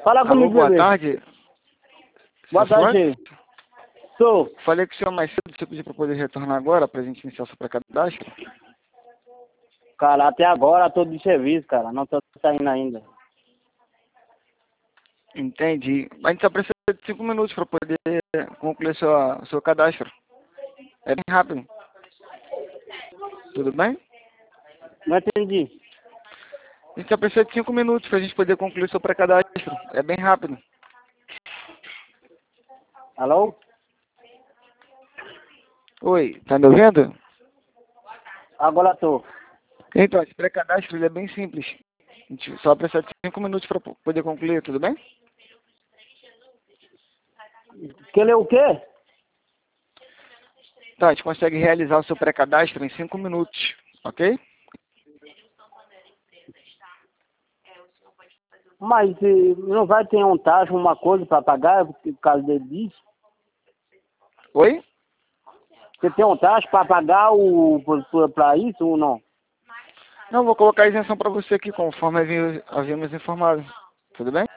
Fala Alô, comigo, boa bebê. tarde. Boa Seu Flávio? tarde. Sou. Falei com o senhor mais cedo, você pediu para poder retornar agora, para a gente iniciar o seu pré-cadastro. Cara, até agora tô de serviço, cara. Não tô saindo ainda. Entendi. A gente só precisa de 5 minutos para poder concluir seu cadastro. É bem rápido. Tudo bem? Não entendi. A gente só precisa de 5 minutos para a gente poder concluir seu pré-cadastro. É bem rápido. Alô? Oi, tá me ouvindo? Agora tô. Então, esse pré-cadastro ele é bem simples. A gente só precisa de 5 minutos para poder concluir, tudo bem? Quer ler o quê? Tá, a gente consegue realizar o seu pré-cadastro em 5 minutos, ok? Mas não vai ter um taxa, uma coisa pra pagar por causa disso? Oi? Você tem um taxa pra pagar pra isso ou não? Não, vou colocar a isenção para você aqui, conforme havíamos informado. Tudo bem?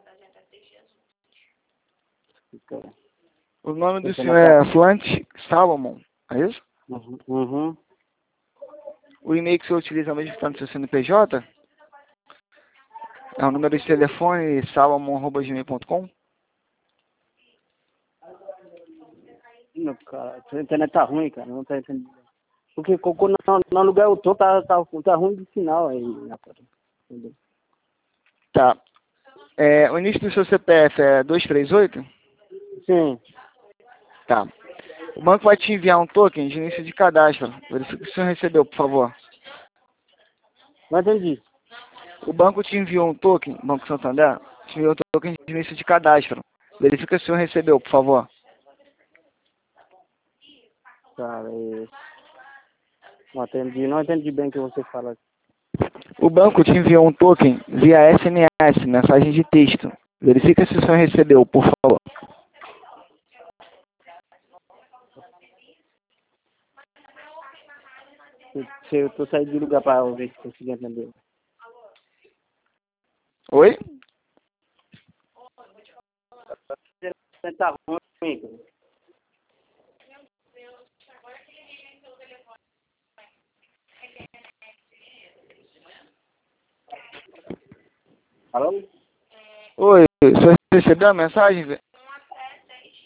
O nome do senhor é Flante Salomon, é isso? Uhum. O e-mail que o senhor utiliza mesmo está no seu CNPJ? É o número de telefone salomon@gmail.com? Não, cara, a internet tá ruim, cara. Não tá entendendo. Porque no lugar eu tô, tá ruim de sinal aí, rapaz. Entendeu? Tá. O início do seu CPF é 238? Sim. Tá. O banco vai te enviar um token de início de cadastro. Verifique se o senhor recebeu, por favor. Não entendi. O banco te enviou um token, Banco Santander, te enviou um token de início de cadastro. Verifique se o senhor recebeu, por favor. Cara, não entendi bem o que você fala. O banco te enviou um token via SMS, mensagem de texto. Verifique se o senhor recebeu, por favor. Se eu tô saindo de lugar pra ver se consigo entender. Oi? Tá ruim, cara. Alô? Oi, o senhor recebeu a mensagem?